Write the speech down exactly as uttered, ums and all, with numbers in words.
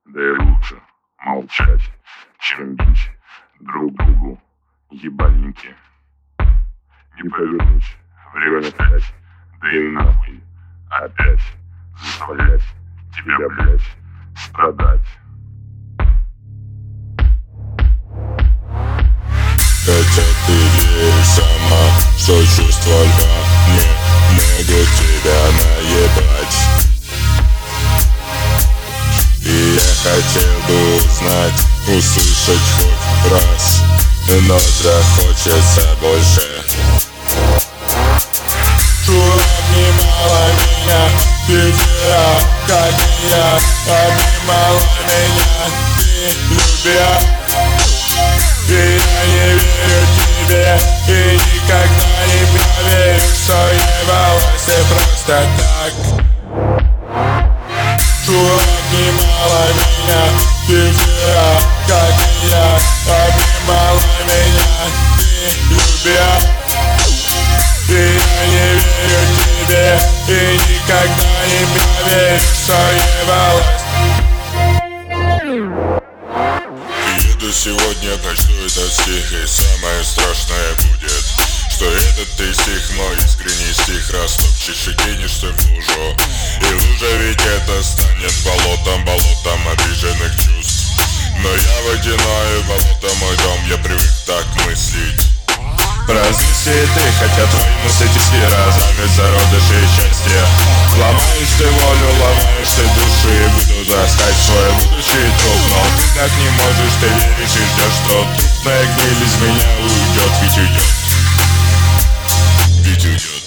Да и лучше молчать, чем бить друг другу ебальники. Не повернуть время опять, да и нахуй опять заставлять тебя, блять, страдать. Хотя ты веришь сама, что чувства льва не могут тебя наебать. И я хотел бы узнать, услышать хоть раз, но захочется больше. Чувак, обнимала меня, ты вчера, как и я, обнимала меня, ты любя. И я не верю тебе, и никогда не поверю, что ебалась ты просто так. Чувак, обнимала меня, ты вчера, как и я, обнимала меня, ты любя. И я не верю тебе, и никогда не поверю, что ебалась. Еду сегодня, прочту этот стих, и самое страшное будет, что этот ты стих, мой искренний стих, растопчешь и кинешься в лужу. И лужа ведь это станет болотом, болотом обиженных чувств. Но я водяное болото, мой дом, я привык так мыслить. Празднуй ты, хотя твои мысли разорвет зародыши счастья. Ломаешь ты волю, ломаешь ты души, и буду таскать свой будущий труп. Но ты так не можешь, ты веришь и ждешь, что трупная гниль из меня уйдет, ведь уйдет, ведь уйдет.